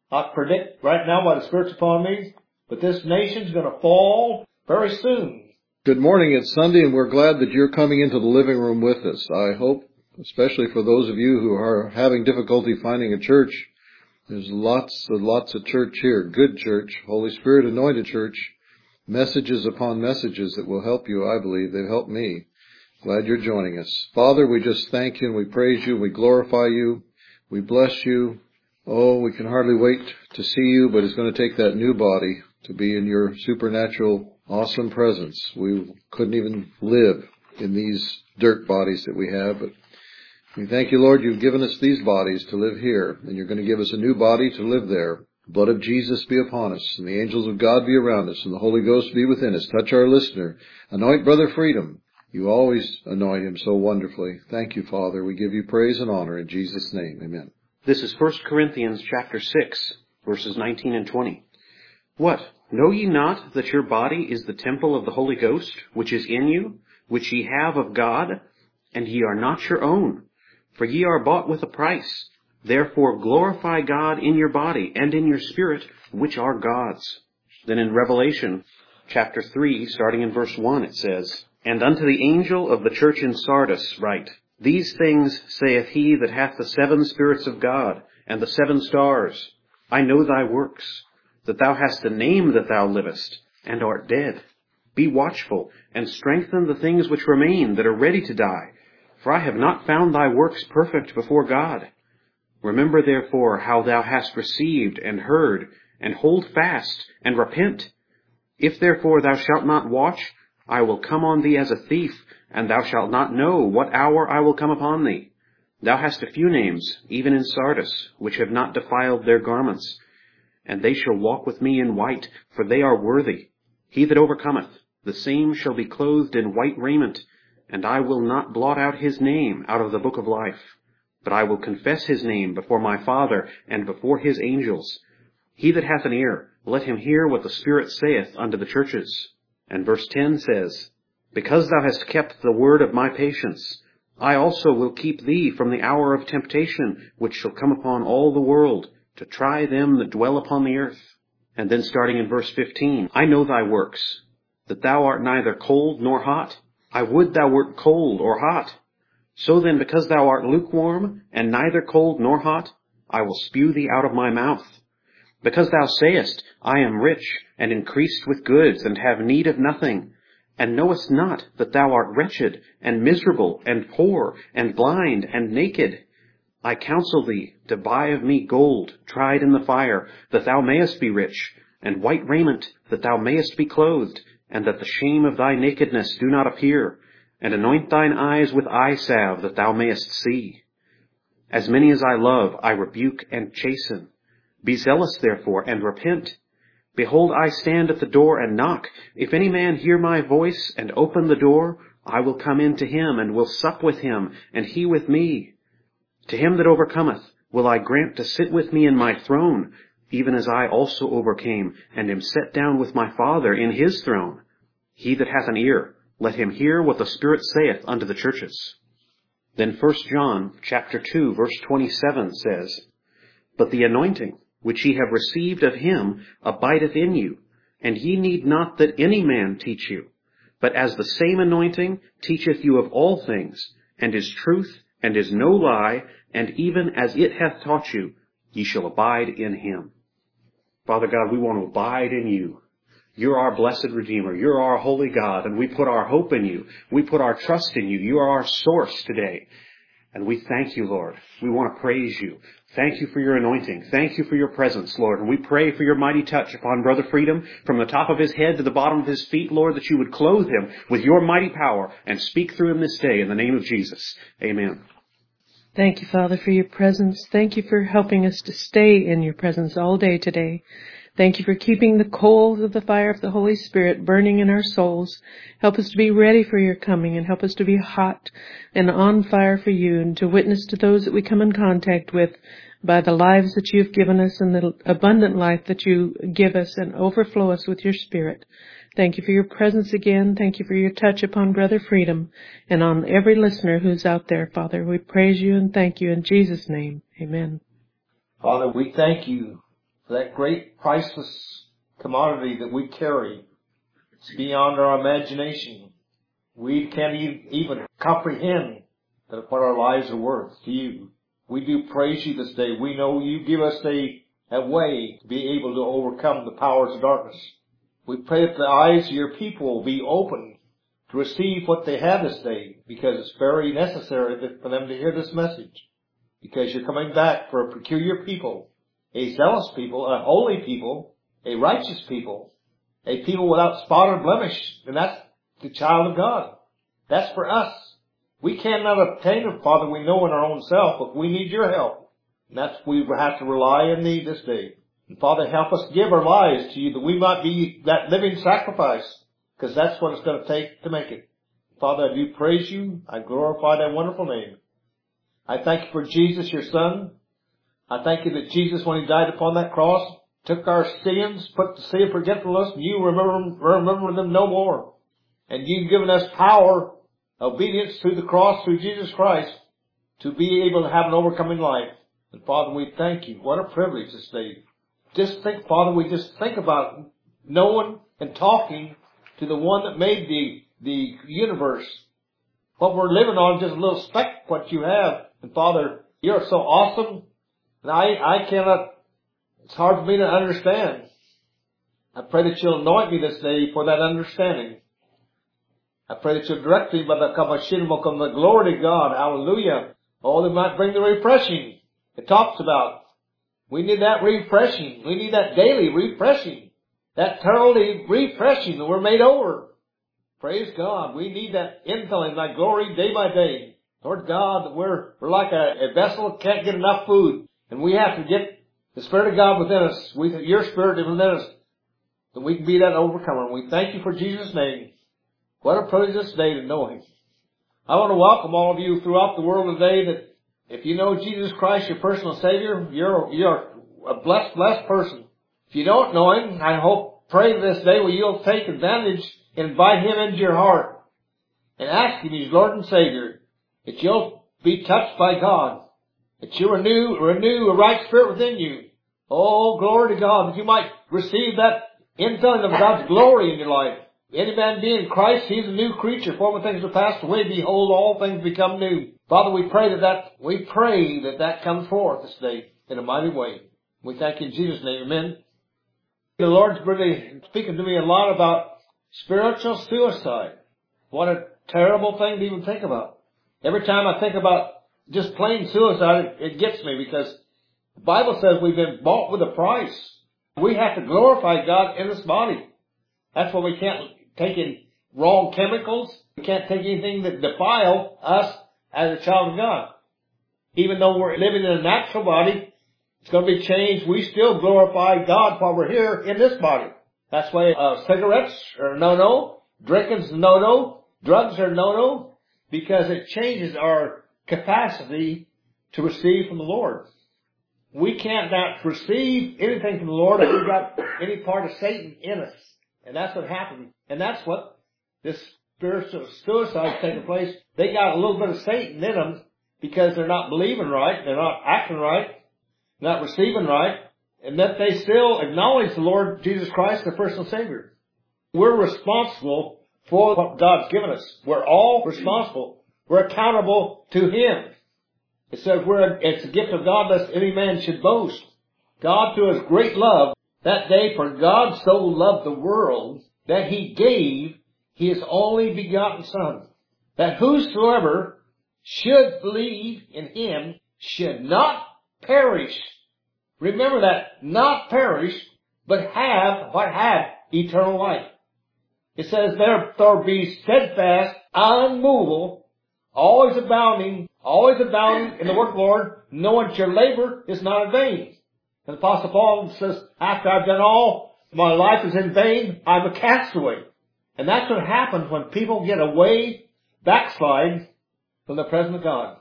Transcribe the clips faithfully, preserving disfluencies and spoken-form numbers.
I predict right now by the Spirit's upon me, but this nation's going to fall very soon. Good morning. It's Sunday, and we're glad that you're coming into the living room with us. I hope, especially for those of you who are having difficulty finding a church, there's lots and lots of church here. Good church, Holy Spirit anointed church, messages upon messages that will help you, I believe. They've helped me. Glad you're joining us. Father, we just thank you and we praise you. We glorify you. We bless you. Oh, we can hardly wait to see you, but it's going to take that new body to be in your supernatural, awesome presence. We couldn't even live in these dirt bodies that we have, but we thank you, Lord, you've given us these bodies to live here, and you're going to give us a new body to live there. The blood of Jesus be upon us, and the angels of God be around us, and the Holy Ghost be within us. Touch our listener. Anoint Brother Freedom. You always anoint him so wonderfully. Thank you, Father. We give you praise and honor in Jesus' name. Amen. This is First Corinthians chapter six, verses nineteen and twenty. What? Know ye not that your body is the temple of the Holy Ghost, which is in you, which ye have of God, and ye are not your own? For ye are bought with a price. Therefore glorify God in your body and in your spirit, which are God's. Then in Revelation chapter three, starting in verse one, it says, And unto the angel of the church in Sardis write, These things saith he that hath the seven spirits of God, and the seven stars. I know thy works, that thou hast a name that thou livest, and art dead. Be watchful, and strengthen the things which remain that are ready to die, for I have not found thy works perfect before God. Remember therefore how thou hast received and heard, and hold fast, and repent. If therefore thou shalt not watch, I will come on thee as a thief, and thou shalt not know what hour I will come upon thee. Thou hast a few names, even in Sardis, which have not defiled their garments. And they shall walk with me in white, for they are worthy. He that overcometh, the same shall be clothed in white raiment, and I will not blot out his name out of the book of life. But I will confess his name before my Father and before his angels. He that hath an ear, let him hear what the Spirit saith unto the churches. And verse ten says, Because thou hast kept the word of my patience, I also will keep thee from the hour of temptation, which shall come upon all the world, to try them that dwell upon the earth. And then starting in verse fifteen, I know thy works, that thou art neither cold nor hot. I would thou wert cold or hot. So then, because thou art lukewarm, and neither cold nor hot, I will spew thee out of my mouth. Because thou sayest, I am rich, and increased with goods, and have need of nothing, and knowest not that thou art wretched, and miserable, and poor, and blind, and naked. I counsel thee to buy of me gold tried in the fire, that thou mayest be rich, and white raiment, that thou mayest be clothed, and that the shame of thy nakedness do not appear, and anoint thine eyes with eye salve, that thou mayest see. As many as I love, I rebuke and chasten. Be zealous therefore, and repent. Behold, I stand at the door and knock. If any man hear my voice, and open the door, I will come in to him, and will sup with him, and he with me. To him that overcometh will I grant to sit with me in my throne, even as I also overcame, and am set down with my Father in his throne. He that hath an ear, let him hear what the Spirit saith unto the churches. Then First John chapter two, verse twenty-seven says, But the anointing which ye have received of him abideth in you, and ye need not that any man teach you, but as the same anointing teacheth you of all things, and is truth, and is no lie, and even as it hath taught you, ye shall abide in him. Father God, we want to abide in you. You're our blessed Redeemer. You're our holy God, and we put our hope in you. We put our trust in you. You are our source today. And we thank you, Lord. We want to praise you. Thank you for your anointing. Thank you for your presence, Lord. And we pray for your mighty touch upon Brother Freedom from the top of his head to the bottom of his feet, Lord, that you would clothe him with your mighty power and speak through him this day in the name of Jesus. Amen. Thank you, Father, for your presence. Thank you for helping us to stay in your presence all day today. Thank you for keeping the coals of the fire of the Holy Spirit burning in our souls. Help us to be ready for your coming, and help us to be hot and on fire for you, and to witness to those that we come in contact with by the lives that you've given us and the abundant life that you give us, and overflow us with your Spirit. Thank you for your presence again. Thank you for your touch upon Brother Freedom and on every listener who's out there, Father. We praise you and thank you in Jesus' name. Amen. Father, we thank you that great priceless commodity that we carry. It's beyond our imagination. We can't even comprehend what our lives are worth to you. We do praise you this day. We know you give us a, a way to be able to overcome the powers of darkness. We pray that the eyes of your people will be open to receive what they have this day, because it's very necessary for them to hear this message. Because you're coming back for a peculiar people, a zealous people, a holy people, a righteous people, a people without spot or blemish, and that's the child of God. That's for us. We cannot obtain it, Father, we know in our own self, but we need your help. And that's we have to rely on thee this day. And Father, help us give our lives to you that we might be that living sacrifice, because that's what it's going to take to make it. Father, I do praise you. I glorify thy wonderful name. I thank you for Jesus, your Son. I thank you that Jesus, when he died upon that cross, took our sins, put the sea of forgetfulness, and you remember, remember them no more. And you've given us power, obedience through the cross, through Jesus Christ, to be able to have an overcoming life. And Father, we thank you. What a privilege this day. Just think, Father, we just think about knowing and talking to the one that made the, the universe. What we're living on, just a little speck what you have. And Father, you're so awesome. And I, I cannot, it's hard for me to understand. I pray that you'll anoint me this day for that understanding. I pray that you'll direct me by the Kabashim will come the glory to God. Hallelujah. Oh, they might bring the refreshing it talks about. We need that refreshing. We need that daily refreshing. That thoroughly refreshing that we're made over. Praise God. We need that infilling, that glory day by day. Lord God, that we're, we're like a, a vessel that can't get enough food. And we have to get the Spirit of God within us. We, your Spirit within us. That we can be that overcomer. And we thank you for Jesus' name. What a privilege this day to know him. I want to welcome all of you throughout the world today that if you know Jesus Christ, your personal Savior, you're, you're a blessed, blessed person. If you don't know him, I hope, pray this day where you'll take advantage and invite him into your heart and ask him, he's Lord and Savior, that you'll be touched by God, that you renew, renew a right spirit within you. Oh, glory to God, that you might receive that infilling of God's glory in your life. Any man be in Christ, he's a new creature. Former things are passed away. Behold, all things become new. Father, we pray that that, we pray that that comes forth this day in a mighty way. We thank you in Jesus' name. Amen. The Lord's really speaking to me a lot about spiritual suicide. What a terrible thing to even think about. Every time I think about just plain suicide, it, it gets me because the Bible says we've been bought with a price. We have to glorify God in this body. That's why we can't take in wrong chemicals. We can't take anything that defile us as a child of God. Even though we're living in a natural body, it's going to be changed. We still glorify God while we're here in this body. That's why uh, cigarettes are no-no, drinking's no-no, drugs are no-no, because it changes our capacity to receive from the Lord. We can't not receive anything from the Lord if we've got any part of Satan in us. And that's what happened. And that's what this spiritual suicide is taking place. They got a little bit of Satan in them because they're not believing right, they're not acting right, not receiving right, and that they still acknowledge the Lord Jesus Christ, their personal Savior. We're responsible for what God's given us. We're all responsible. We're accountable to him. It says we're, it's a gift of God lest any man should boast. God, through his great love, that day, for God so loved the world that he gave his only begotten Son, that whosoever should believe in him should not perish. Remember that, not perish, but have, what have? Eternal life. It says, therefore be steadfast, unmovable, always abounding, always abounding in the work of the Lord, knowing that your labor is not in vain. And the Apostle Paul says, after I've done all, my life is in vain, I'm a castaway. And that's what happens when people get away, backslide from the presence of God.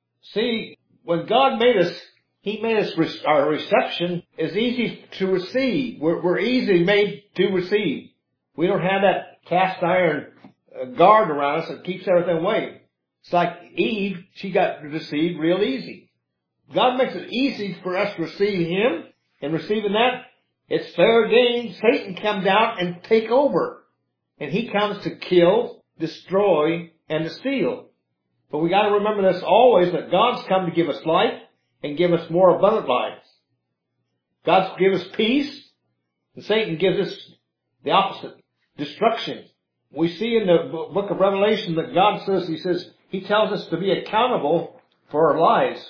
See, when God made us, he made us, our reception is easy to receive. We're, we're easily made to receive. We don't have that cast iron guard around us that keeps everything away. It's like Eve, she got deceived real easy. God makes it easy for us to receive him, in receiving that, it's fair game. Satan comes down and take over. And he comes to kill, destroy, and to steal. But we got to remember this always, that God's come to give us life and give us more abundant life. God's give us peace, and Satan gives us the opposite, destruction. We see in the book of Revelation that God says, He says, He tells us to be accountable for our lives.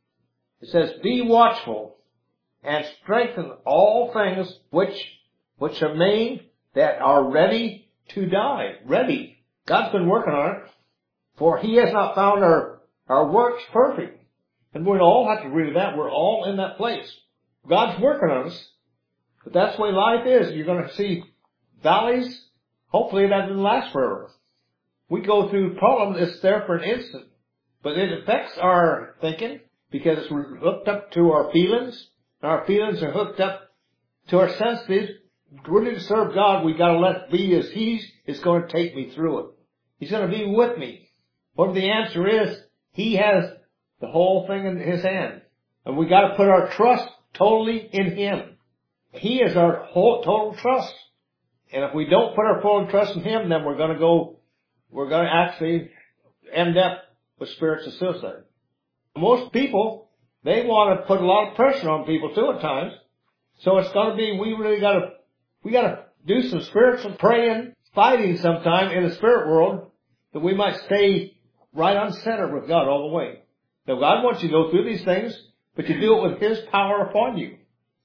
It says, be watchful and strengthen all things which, which remain that are ready to die. Ready. God's been working on it. For He has not found our, our works perfect. And we all have to agree with that. We're all in that place. God's working on us. But that's the way life is. You're going to see valleys. Hopefully that doesn't last forever. We go through problems. It's there for an instant. But it affects our thinking because it's hooked up to our feelings. And our feelings are hooked up to our senses. Really to serve God, we got to let it be as He is going to take me through it. He's going to be with me. Whatever the answer is, He has the whole thing in His hand. And we got to put our trust totally in Him. He is our whole total trust. And if we don't put our full trust in Him, then we're going to go, we're going to actually end up with spirits of suicide. Most people, they want to put a lot of pressure on people too at times. So it's going to be, we really got to, we got to do some spiritual praying, fighting sometime in the spirit world that we might stay right on center with God all the way. Now God wants you to go through these things, but you do it with His power upon you.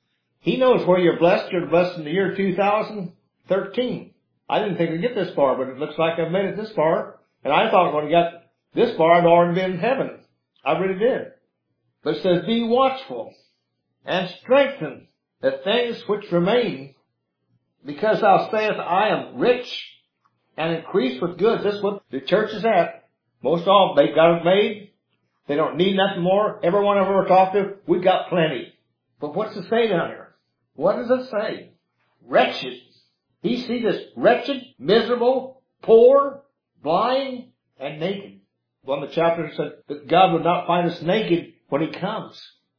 He knows where you're blessed. You're blessed in the year two thousand thirteen. I didn't think I'd get this far, but it looks like I've made it this far. And I thought when I got this far, I'd already been in heaven. I really did. But it says, be watchful and strengthen the things which remain, because thou sayest, I am rich and increased with goods. This is what the church is at. Most of them, they've got it made. They don't need nothing more. Everyone I've ever talked to, we've got plenty. But what's it say down here? What does it say? Wretched. You see this wretched, miserable, poor, blind, and naked. One of the chapters said that God would not find us naked when He comes.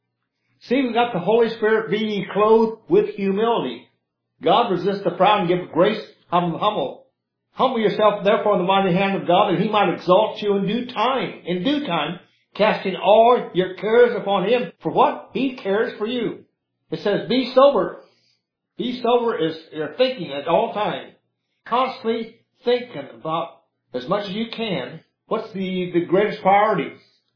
See, we've got the Holy Spirit being clothed with humility. God resists the proud and gives grace humble humble. Humble yourself therefore in the mighty hand of God, that He might exalt you in due time. In due time, casting all your cares upon Him. For what? He cares for you. It says, be sober. Be sober is your thinking at all times. Constantly thinking about, as much as you can, what's the, the greatest priority.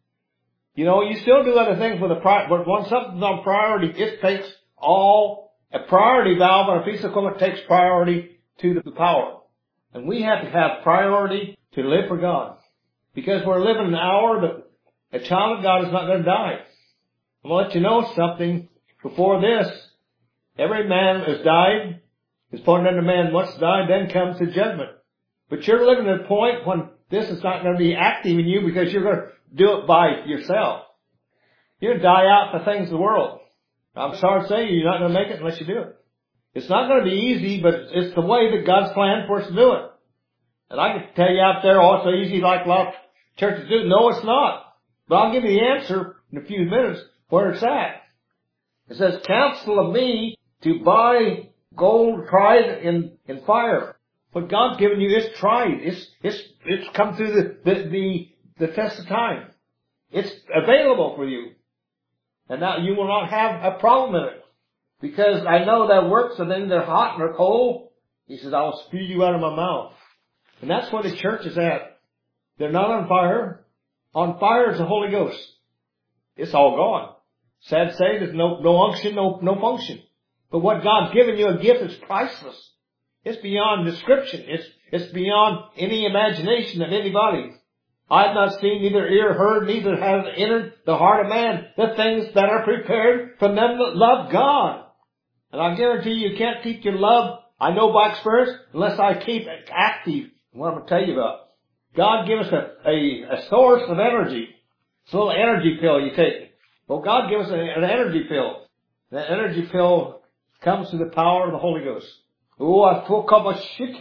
You know, you still do other things with a priority, but when something's on priority, it takes all, a priority valve on a piece of equipment takes priority to the power. And we have to have priority to live for God. Because we're living in an hour that a child of God is not going to die. I'm going to let you know something before this. Every man has died. Is pointed unto man once died, then comes the judgment. But you're living at a point when this is not going to be active in you because you're going to do it by yourself. You're going to die out for things of the world. I'm sorry to say you're not going to make it unless you do it. It's not going to be easy, but it's the way that God's planned for us to do it. And I can tell you out there, oh, it's so easy like a lot of churches do. No, it's not. But I'll give you the answer in a few minutes where it's at. It says, counsel of me to buy gold tried in, in fire. What God's given you is tried. It's, it's, it's come through the, the, the, the test of time. It's available for you. And now you will not have a problem in it. Because I know their works, and then they're hot and they're cold. He says, I will spew you out of my mouth. And that's where the church is at. They're not on fire. On fire is the Holy Ghost. It's all gone. Sad to say, there's no, no unction, no, no function. But what God's given you, a gift, is priceless. It's beyond description. It's, it's beyond any imagination of anybody. I have not seen, neither ear heard, neither has entered the heart of man the things that are prepared from them that love God. And I guarantee you, you can't keep your love, I know by experience, unless I keep it active. What I'm going to tell you about. God give us a, a, a source of energy. It's a little energy pill you take. Well, God gives us an, an energy pill. That energy pill comes through the power of the Holy Ghost. Oh, I feel come a shit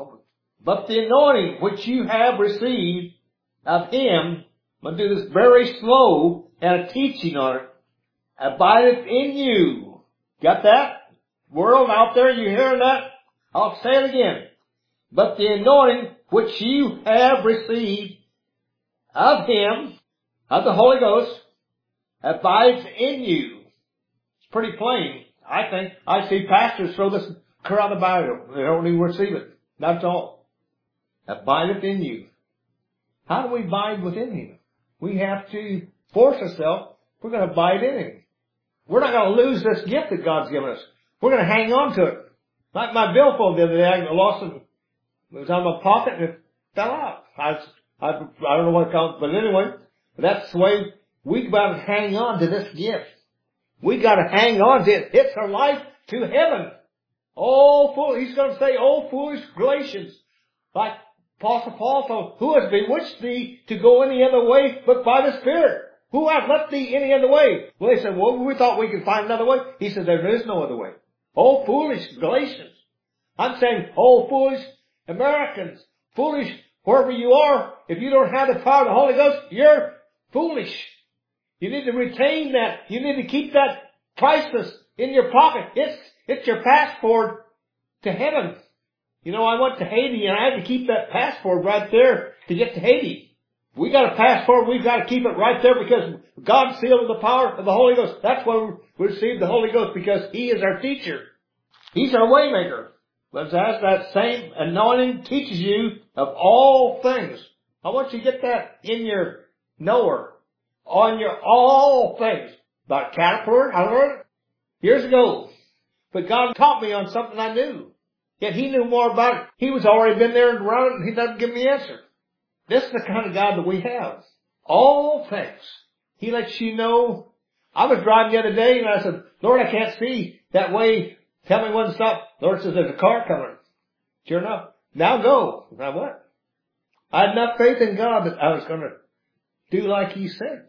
But the anointing which you have received of Him, I'm going to do this very slow and a teaching on it, abideth in you, Got that? World out there, you hearing that? I'll say it again. But the anointing which you have received of Him, of the Holy Ghost, abides in you. It's pretty plain, I think. I see pastors throw this around the Bible. They don't even receive it. Not at all. Abideth in you. How do we abide within Him? We have to force ourselves. We're going to abide in Him. We're not going to lose this gift that God's given us. We're going to hang on to it. Like my billfold the other day, I lost it. It was out of my pocket and it fell out. I, I, I don't know what it counts, but anyway, that's the way we got to hang on to this gift. We got to hang on to it. It's our life to heaven. Oh, fool, he's going to say, oh, foolish Galatians. Like Apostle Paul told, who has bewitched thee to go any other way but by the Spirit? Who hath left thee any other way? Well, they said, well, we thought we could find another way. He said, there is no other way. Oh, foolish Galatians. I'm saying, oh, foolish Americans. Foolish wherever you are. If you don't have the power of the Holy Ghost, you're foolish. You need to retain that. You need to keep that priceless in your pocket. It's, it's your passport to heaven. You know, I went to Haiti and I had to keep that passport right there to get to Haiti. We got a passport, we've got to keep it right there because God sealed the power of the Holy Ghost. That's why we received the Holy Ghost, because He is our teacher. He's our waymaker. But as that same anointing teaches you of all things. I want you to get that in your knower. On your all things. About caterpillar, I learned it years ago. But God taught me on something I knew. Yet He knew more about it. He was already been there and around it and He doesn't give me the answer. This is the kind of God that we have. All things. He lets you know. I was driving the other day and I said, Lord, I can't see that way. Tell me when to stop. Lord says, there's a car coming. Sure enough. Now go. Now what? I had enough faith in God that I was going to do like He said.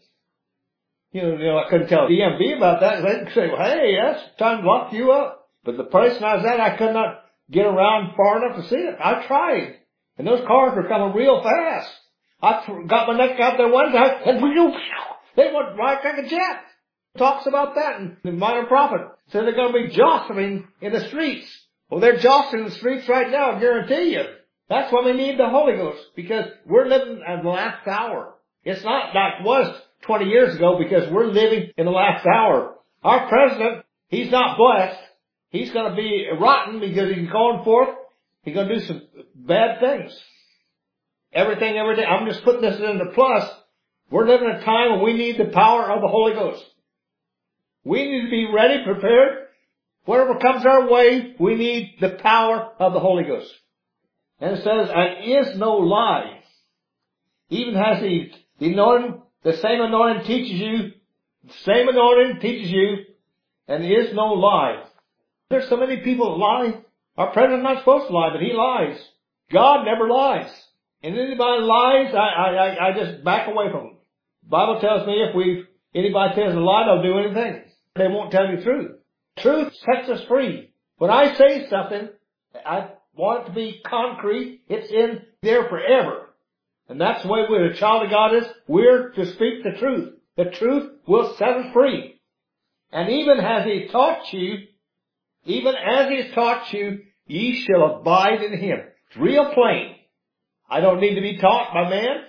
You know, you know, I couldn't tell D M V about that. They'd say, well, hey, that's time to lock you up. But the person I was at, I could not get around far enough to see it. I tried. And those cars were coming real fast. I got my neck out there one time, and they went right like a jet. Talks about that in the Minor Prophet. Said they're going to be jostling in the streets. Well, they're jostling in the streets right now, I guarantee you. That's why we need the Holy Ghost, because we're living in the last hour. It's not like it was twenty years ago, because we're living in the last hour. Our president, he's not blessed. He's going to be rotten because he's going forth. He's going to do some bad things. Everything, every day. I'm just putting this into plus. We're living in a time when we need the power of the Holy Ghost. We need to be ready, prepared. Whatever comes our way, we need the power of the Holy Ghost. And it says, and is no lie. Even has the, the anointing, the same anointing teaches you, the same anointing teaches you, and is no lie. There's so many people that lie. Our president's not supposed to lie, but he lies. God never lies. And anybody lies, I, I, I just back away from them. The Bible tells me if we, anybody tells a lie, they'll do anything. They won't tell you the truth. Truth sets us free. When I say something, I want it to be concrete. It's in there forever. And that's the way we're a child of God is. We're to speak the truth. The truth will set us free. And even as He taught you, even as He has taught you, ye shall abide in Him. It's real plain. I don't need to be taught by man.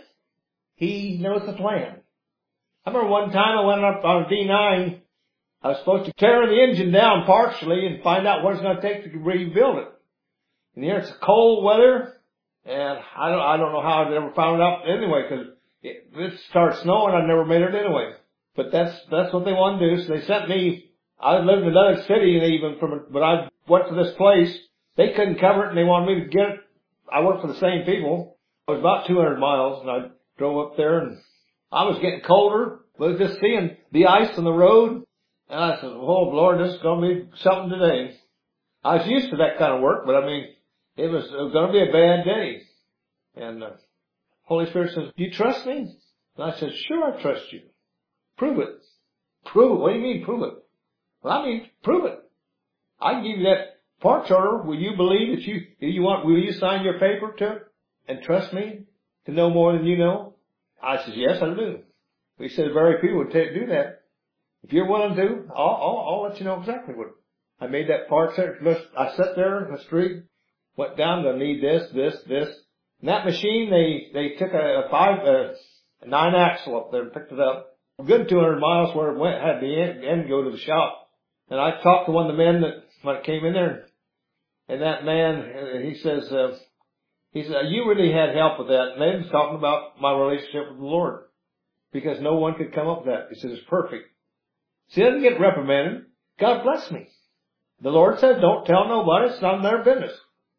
He knows the plan. I remember one time I went up on a D nine. I was supposed to tear the engine down partially and find out what it's going to take to rebuild it. And here it's cold weather, and I don't, I don't know how I ever found it out anyway, because it, it started snowing. I never made it anyway. But that's that's what they wanted to do. So they sent me. I lived in another city, and even from, but I went to this place. They couldn't cover it, and they wanted me to get it. I worked for the same people. It was about two hundred miles, and I drove up there, and I was getting colder. I was just seeing the ice on the road. And I said, oh, Lord, this is going to be something today. I was used to that kind of work, but I mean, it was, it was going to be a bad day. And the Holy Spirit says, do you trust me? And I said, sure, I trust you. Prove it. Prove it. What do you mean, prove it? Well, I mean, prove it. I can give you that parts order. Will you believe that you, you want, will you sign your paper to it and trust me to know more than you know? I said, yes, I do. He said, very few would take, do that. If you're willing to, I'll, I'll, I'll let you know exactly what. I made that part. I sat there in the street, went down to need this, this, this. And that machine, they, they took a, a five, a, a nine axle up there and picked it up. A good two hundred miles where it went, had the end, end go to the shop. And I talked to one of the men that, when it came in there, and that man, he says, uh, he said, you really had help with that. And they was talking about my relationship with the Lord. Because no one could come up with that. He said, it's perfect. See, I didn't get reprimanded. God bless me. The Lord said, don't tell nobody. It's none of their business.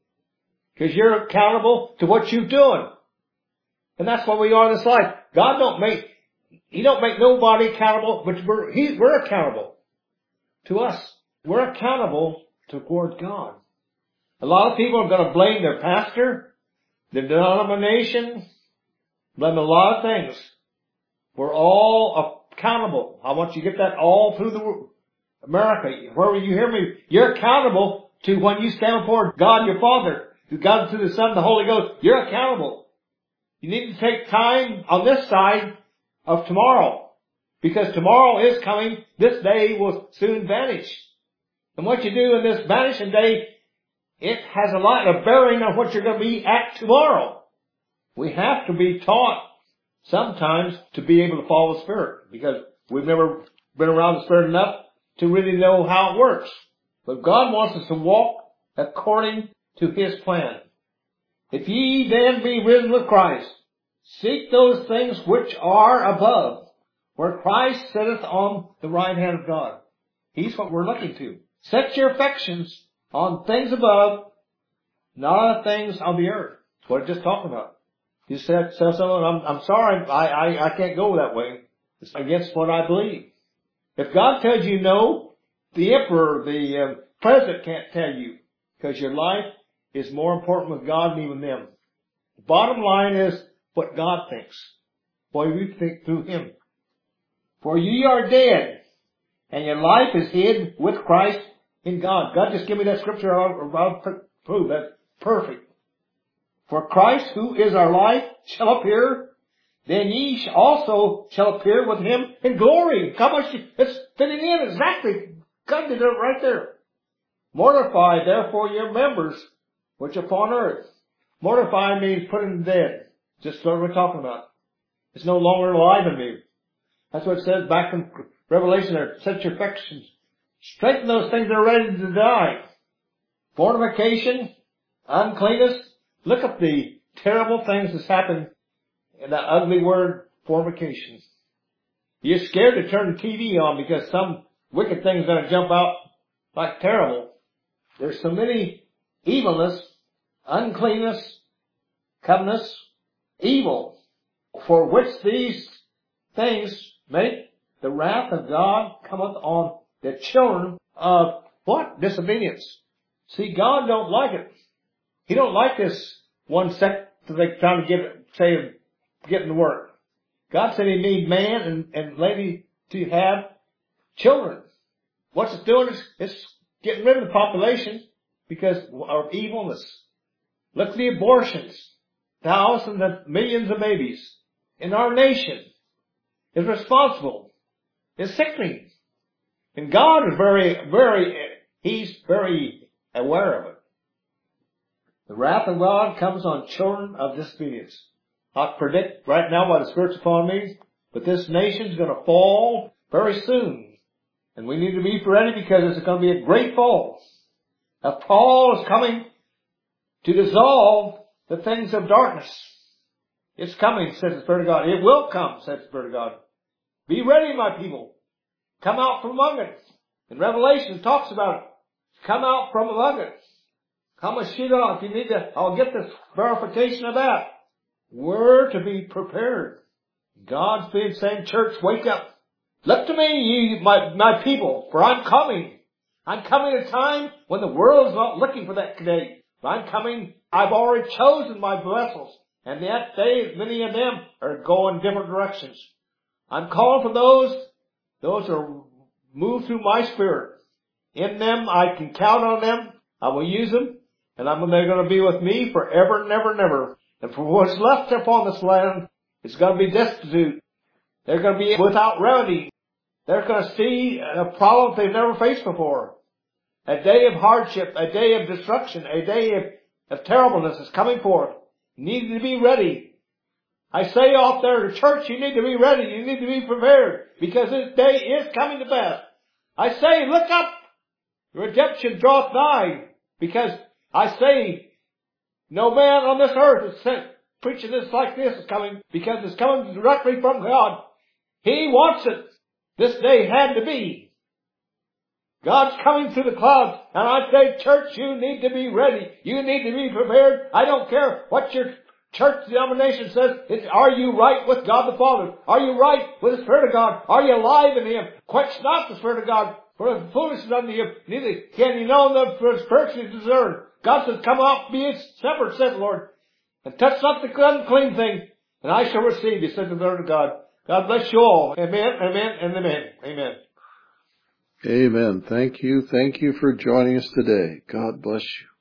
Because you're accountable to what you're doing. And that's what we are in this life. God don't make, He don't make nobody accountable, but we're, he, we're accountable to us. We're accountable toward God. A lot of people are going to blame their pastor, their denomination, blame a lot of things. We're all accountable. I want you to get that all through the America. Wherever you hear me, you're accountable to when you stand before God your Father, to God, to the Son, the Holy Ghost. You're accountable. You need to take time on this side of tomorrow, because tomorrow is coming. This day will soon vanish. And what you do in this vanishing day, it has a lot of bearing on what you're going to be at tomorrow. We have to be taught sometimes to be able to follow the Spirit, because we've never been around the Spirit enough to really know how it works. But God wants us to walk according to His plan. If ye then be risen with Christ, seek those things which are above, where Christ sitteth on the right hand of God. He's what we're looking to. Set your affections on things above, not on things on the earth. That's what I just talked about. You said, tell someone, I'm, I'm sorry, I, I, I can't go that way. It's against what I believe. If God tells you no, the emperor, the uh, president can't tell you, because your life is more important with God than even them. The bottom line is what God thinks. For you think through Him. For ye are dead, and your life is hid with Christ in God. God, just give me that scripture, I'll, I'll prove that's perfect. For Christ, who is our life, shall appear, then ye also shall appear with Him in glory. How much, it's fitting in exactly. God did it right there. Mortify therefore your members which are upon earth. Mortify means put in the dead. Just what we're talking about. It's no longer alive in me. That's what it says back in Revelation there. Set your affections. Straighten those things that are ready to die. Fornication, uncleanness. Look at the terrible things that's happened in that ugly word, fornication. You're scared to turn the T V on because some wicked thing's going to jump out like terrible. There's so many evilness, uncleanness, covetousness, evil, for which these things make the wrath of God cometh on the children of what? Disobedience. See, God don't like it. He don't like this one sect that they're trying to give it, say, getting to work. God said He need man and, and lady to have children. What's it doing is it's getting rid of the population because of evilness. Look at the abortions. Thousands of millions of babies in our nation is responsible. It's sickening. And God is very, very, He's very aware of it. The wrath of God comes on children of disobedience. I predict right now by the Spirit's upon me, but this nation's going to fall very soon. And we need to be ready because it's going to be a great fall. A fall is coming to dissolve the things of darkness. It's coming, says the Spirit of God. It will come, says the Spirit of God. Be ready, my people. Come out from among it. And Revelation talks about it. Come out from among it. Come a sheet off. You need to, I'll get this verification of that. We're to be prepared. God's being saying, church, wake up. Look to me, ye, my, my people, for I'm coming. I'm coming at a time when the world's not looking for that today. I'm coming, I've already chosen my vessels. And that day, many of them are going different directions. I'm calling for those, those are moved through my Spirit. In them, I can count on them. I will use them. And I'm, they're going to be with me forever and never and ever. And for what's left upon this land, it's going to be destitute. They're going to be without remedy. They're going to see a problem they've never faced before. A day of hardship, a day of destruction, a day of, of terribleness is coming forth. You need to be ready. I say out there to church, you need to be ready. You need to be prepared because this day is coming to pass. I say, look up. Redemption draweth nigh. Because I say, no man on this earth is sent preaching this like this is coming because it's coming directly from God. He wants it. This day had to be. God's coming through the clouds. And I say, church, you need to be ready. You need to be prepared. I don't care what your church denomination says. It's, are you right with God the Father? Are you right with the Spirit of God? Are you alive in Him? Quench not the Spirit of God. For the foolishness unto you, neither can you know them for spiritually discerned. God says, come out, be separate, said the Lord, and touch not the unclean thing, and I shall receive you, said the Lord of God. God bless you all. Amen, amen, and amen. Amen. Amen. Thank you. Thank you for joining us today. God bless you.